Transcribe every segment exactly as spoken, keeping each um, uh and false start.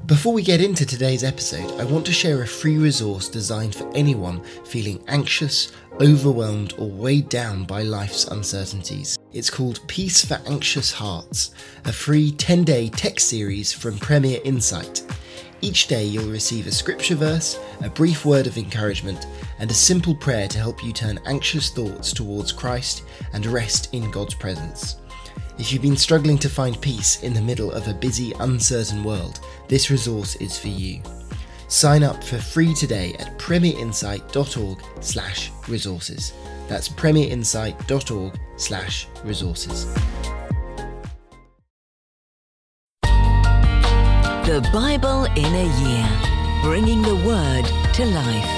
Before we get into today's episode, I want to share a free resource designed for anyone feeling anxious, overwhelmed, or weighed down by life's uncertainties. It's called Peace for Anxious Hearts, a free ten-day text series from Premier Insight. Each day you'll receive a scripture verse, a brief word of encouragement, and a simple prayer to help you turn anxious thoughts towards Christ and rest in God's presence. If you've been struggling to find peace in the middle of a busy, uncertain world, this resource is for you. Sign up for free today at premierinsight.org slash resources. That's premierinsight.org slash resources. The Bible in a Year, bringing the Word to life.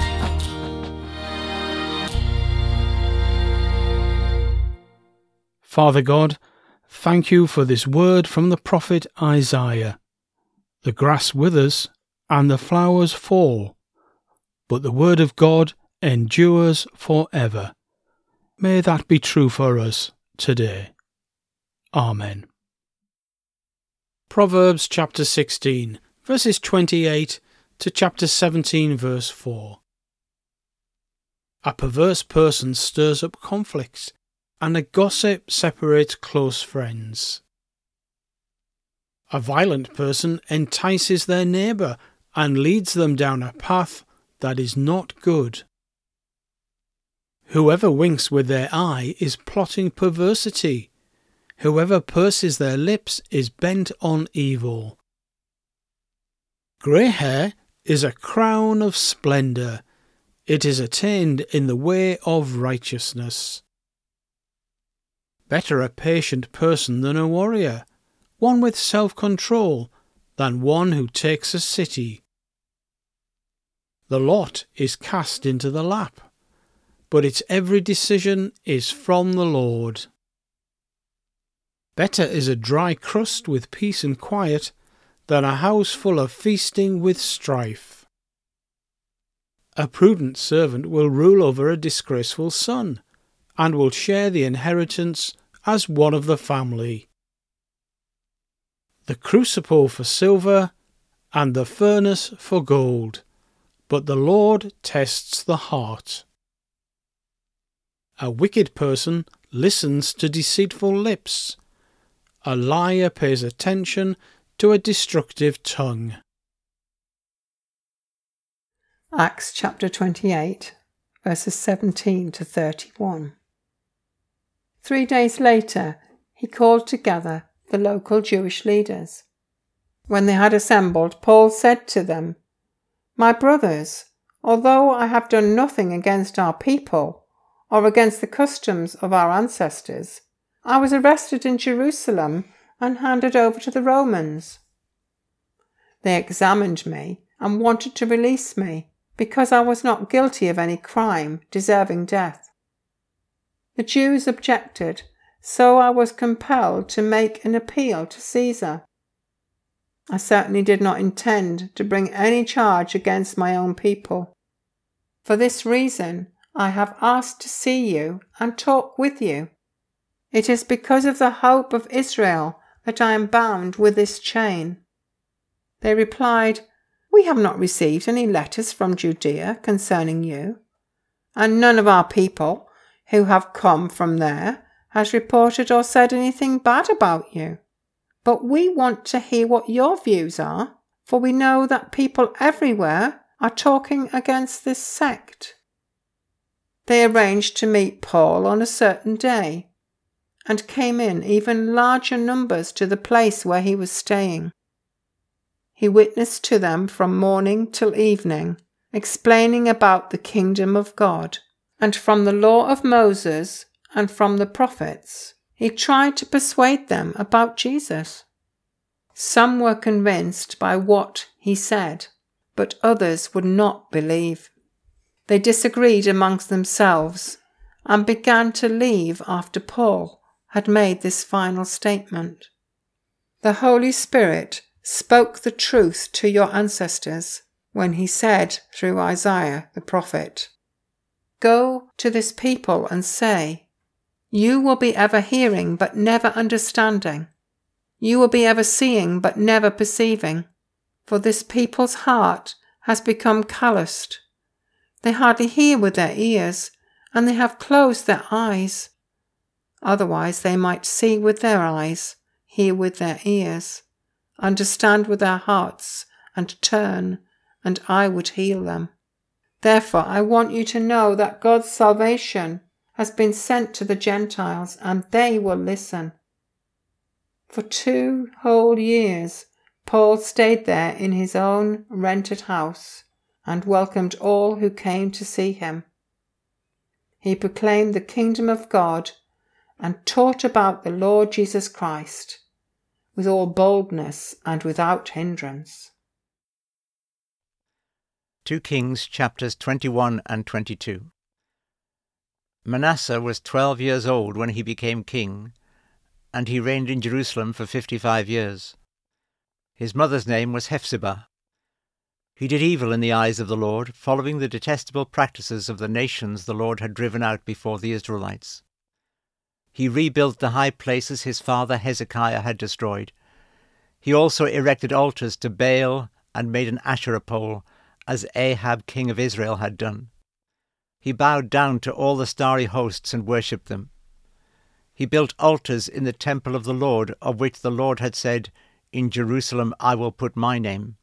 Father God, thank you for this word from the prophet Isaiah. The grass withers and the flowers fall, but the word of God endures forever. May that be true for us today. Amen. Proverbs chapter sixteen, verses twenty-eight to chapter seventeen, verse four. A perverse person stirs up conflicts, and a gossip separates close friends. A violent person entices their neighbour and leads them down a path that is not good. Whoever winks with their eye is plotting perversity. Whoever purses their lips is bent on evil. Grey hair is a crown of splendour. It is attained in the way of righteousness. Better a patient person than a warrior, one with self-control than one who takes a city. The lot is cast into the lap, but its every decision is from the Lord. Better is a dry crust with peace and quiet than a house full of feasting with strife. A prudent servant will rule over a disgraceful son, and will share the inheritance as one of the family. The crucible for silver and the furnace for gold, but the Lord tests the heart. A wicked person listens to deceitful lips. A liar pays attention to a destructive tongue. Acts chapter twenty-eight, verses seventeen to thirty-one. Three days later, he called together the local Jewish leaders. When they had assembled, Paul said to them, "My brothers, although I have done nothing against our people or against the customs of our ancestors, I was arrested in Jerusalem and handed over to the Romans. They examined me and wanted to release me because I was not guilty of any crime deserving death. The Jews objected, so I was compelled to make an appeal to Caesar. I certainly did not intend to bring any charge against my own people. For this reason, I have asked to see you and talk with you. It is because of the hope of Israel that I am bound with this chain." They replied, "We have not received any letters from Judea concerning you, and none of our people who have come from there has reported or said anything bad about you. But we want to hear what your views are, for we know that people everywhere are talking against this sect." They arranged to meet Paul on a certain day, and came in even larger numbers to the place where he was staying. He witnessed to them from morning till evening, explaining about the kingdom of God, and from the law of Moses and from the prophets, he tried to persuade them about Jesus. Some were convinced by what he said, but others would not believe. They disagreed amongst themselves and began to leave after Paul had made this final statement. "The Holy Spirit spoke the truth to your ancestors when he said through Isaiah the prophet, 'Go to this people and say, you will be ever hearing but never understanding. You will be ever seeing but never perceiving. for this people's heart has become calloused. They hardly hear with their ears, and they have closed their eyes. Otherwise they might see with their eyes, hear with their ears, understand with their hearts, and turn, and I would heal them. Therefore I want you to know that God's salvation has been sent to the Gentiles, and they will listen. For two whole years Paul stayed there in his own rented house and welcomed all who came to see him. He proclaimed the kingdom of God and taught about the Lord Jesus Christ with all boldness and without hindrance. Two Kings chapters twenty-one and twenty-two. Manasseh was twelve years old when he became king, and he reigned in Jerusalem for fifty-five years. His mother's name was Hephzibah. He did evil in the eyes of the Lord, following the detestable practices of the nations the Lord had driven out before the Israelites. He rebuilt the high places his father Hezekiah had destroyed. He also erected altars to Baal and made an Asherah pole, as Ahab king of Israel had done. He bowed down to all the starry hosts and worshipped them. He built altars in the temple of the Lord, of which the Lord had said, "In Jerusalem I will put my name."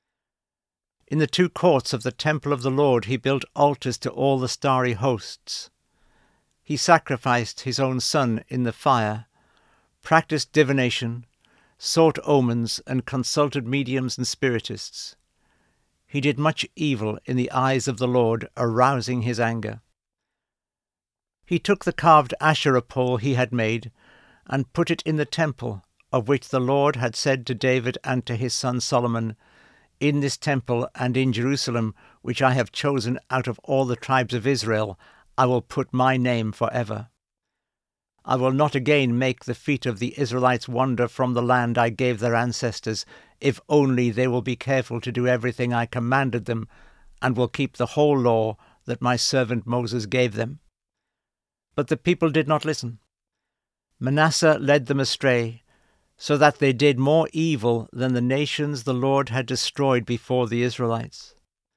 In the two courts of the temple of the Lord he built altars to all the starry hosts. He sacrificed his own son in the fire, practiced divination, sought omens, and consulted mediums and spiritists. He did much evil in the eyes of the Lord, arousing his anger. He took the carved Asherah pole he had made, and put it in the temple, of which the Lord had said to David and to his son Solomon, "In this temple and in Jerusalem, which I have chosen out of all the tribes of Israel, I will put my name forever. I will not again make the feet of the Israelites wander from the land I gave their ancestors, if only they will be careful to do everything I commanded them, and will keep the whole law that my servant Moses gave them." But the people did not listen. Manasseh led them astray, so that they did more evil than the nations the Lord had destroyed before the Israelites.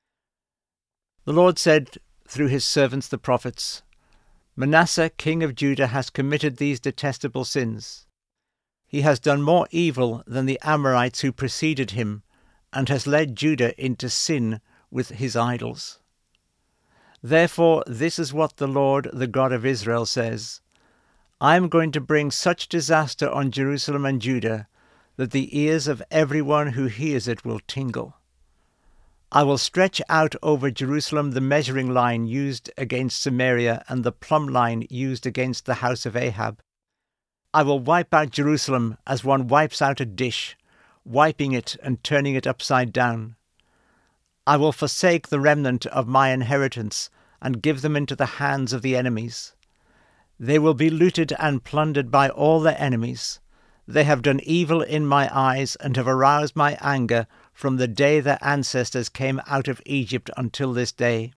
The Lord said through his servants the prophets, "Manasseh king of Judah has committed these detestable sins. He has done more evil than the Amorites who preceded him, and has led Judah into sin with his idols. Therefore this is what the Lord, the God of Israel, says, I am going to bring such disaster on Jerusalem and Judah that the ears of everyone who hears it will tingle. I will stretch out over Jerusalem the measuring line used against Samaria and the plumb line used against the house of Ahab. I will wipe out Jerusalem as one wipes out a dish, wiping it and turning it upside down. I will forsake the remnant of my inheritance and give them into the hands of the enemies. They will be looted and plundered by all their enemies. They have done evil in my eyes and have aroused my anger from the day their ancestors came out of Egypt until this day.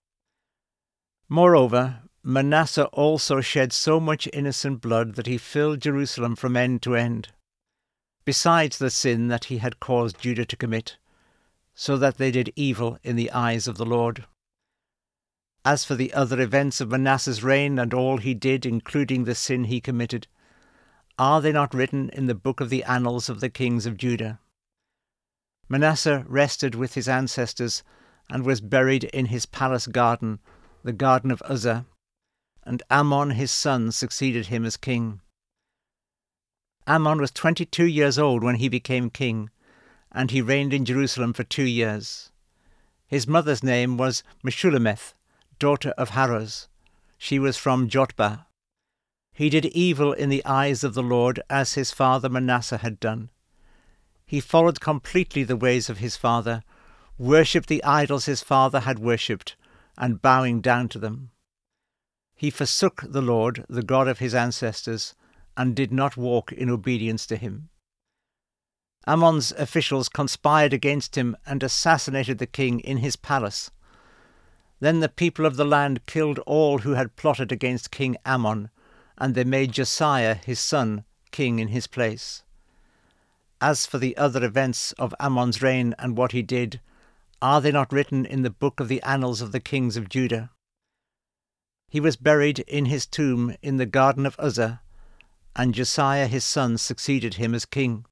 Moreover, Manasseh also shed so much innocent blood that he filled Jerusalem from end to end, besides the sin that he had caused Judah to commit, so that they did evil in the eyes of the Lord. As for the other events of Manasseh's reign and all he did, including the sin he committed, are they not written in the book of the annals of the kings of Judah? Manasseh rested with his ancestors and was buried in his palace garden, the garden of Uzzah, and Amon his son succeeded him as king. Amon was twenty-two years old when he became king, and he reigned in Jerusalem for two years. His mother's name was Meshullemeth, daughter of Haroz. She was from Jotbah. He did evil in the eyes of the Lord, as his father Manasseh had done. He followed completely the ways of his father, worshipped the idols his father had worshipped, and bowing down to them. He forsook the Lord, the God of his ancestors, and did not walk in obedience to him. Amon's officials conspired against him and assassinated the king in his palace. Then the people of the land killed all who had plotted against King Amon, and they made Josiah his son king in his place. as for the other events of Ammon's reign and what he did, are they not written in the book of the annals of the kings of Judah? He was buried in his tomb in the garden of Uzzah, and Josiah his son succeeded him as king.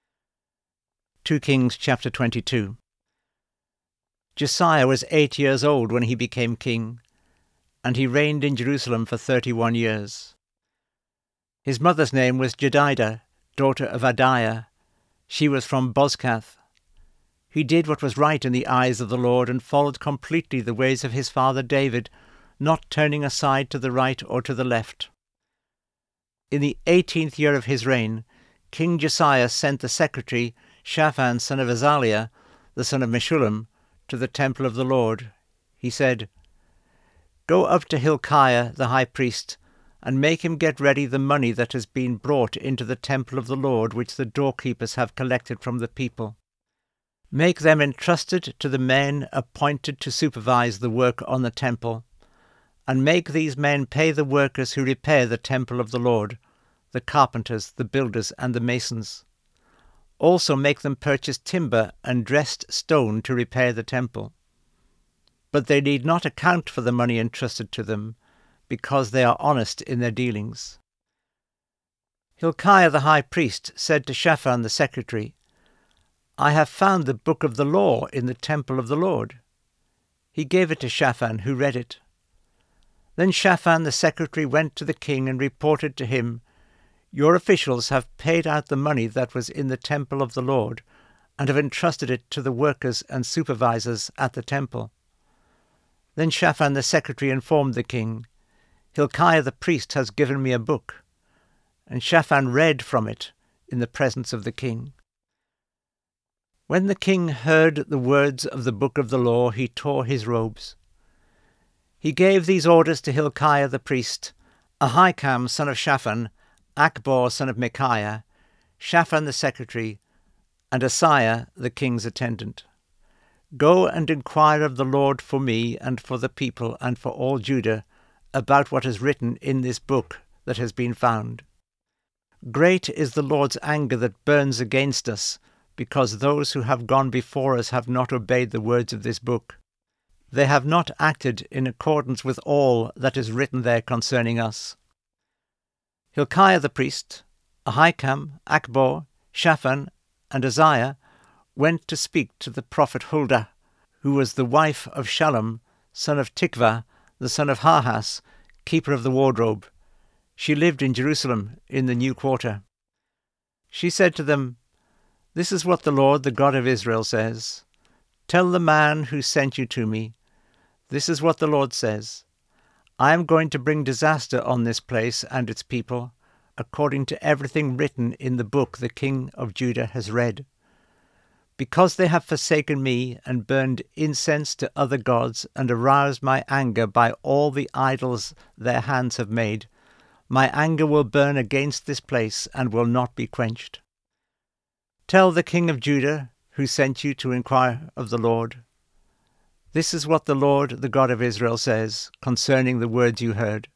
Second Kings chapter twenty-two. Josiah was eight years old when he became king, and he reigned in Jerusalem for thirty-one years. His mother's name was Jedidah, daughter of Adiah. She was from Bozkath. He did what was right in the eyes of the Lord, and followed completely the ways of his father David, not turning aside to the right or to the left. In the eighteenth year of his reign, King Josiah sent the secretary, Shaphan son of Azaliah, the son of Meshullam, to the temple of the Lord. He said, "Go up to Hilkiah the high priest, and make him get ready the money that has been brought into the temple of the Lord, which the doorkeepers have collected from the people. Make them entrusted to the men appointed to supervise the work on the temple, and make these men pay the workers who repair the temple of the Lord, the carpenters, the builders, and the masons. Also make them purchase timber and dressed stone to repair the temple. But they need not account for the money entrusted to them, because they are honest in their dealings." Hilkiah the high priest said to Shaphan the secretary, "I have found the book of the law in the temple of the Lord." He gave it to Shaphan, who read it. Then Shaphan the secretary went to the king and reported to him, "Your officials have paid out the money that was in the temple of the Lord, and have entrusted it to the workers and supervisors at the temple." Then Shaphan the secretary informed the king, "Hilkiah the priest has given me a book." And Shaphan read from it in the presence of the king. When the king heard the words of the book of the law, he tore his robes. He gave these orders to Hilkiah the priest, Ahikam son of Shaphan, Achbor son of Micaiah, Shaphan the secretary, and Asaiah the king's attendant. "Go and inquire of the Lord for me and for the people and for all Judah about what is written in this book that has been found. Great is the Lord's anger that burns against us, because those who have gone before us have not obeyed the words of this book. They have not acted in accordance with all that is written there concerning us." Hilkiah the priest, Ahikam, Achbor, Shaphan, and Asaiah went to speak to the prophet Huldah, who was the wife of Shallum, son of Tikvah, the son of Harhas, keeper of the wardrobe. She lived in Jerusalem in the new quarter. She said to them, "This is what the Lord, the God of Israel, says. Tell the man who sent you to me, this is what the Lord says. I am going to bring disaster on this place and its people, according to everything written in the book the king of Judah has read. Because they have forsaken me and burned incense to other gods and aroused my anger by all the idols their hands have made, my anger will burn against this place and will not be quenched. Tell the king of Judah, who sent you to inquire of the Lord, this is what the Lord, the God of Israel, says concerning the words you heard.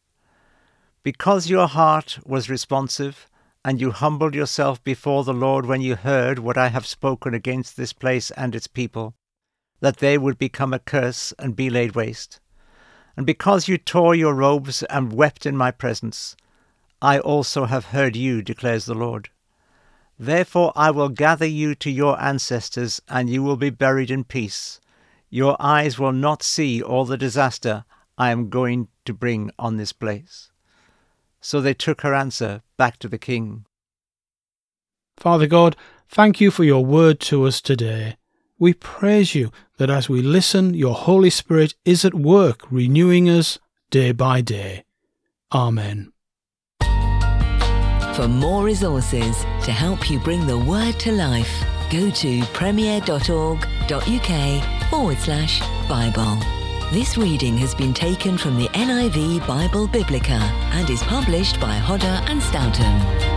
Because your heart was responsive, and you humbled yourself before the Lord when you heard what I have spoken against this place and its people, that they would become a curse and be laid waste, and because you tore your robes and wept in my presence, I also have heard you, declares the Lord. Therefore I will gather you to your ancestors, and you will be buried in peace. Your eyes will not see all the disaster I am going to bring on this place." So they took her answer back to the king. Father God, thank you for your word to us today. We praise you that as we listen, your Holy Spirit is at work renewing us day by day. Amen. For more resources to help you bring the word to life, go to premier.org.uk forward slash Bible. This reading has been taken from the N I V Bible Biblica and is published by Hodder and Stoughton.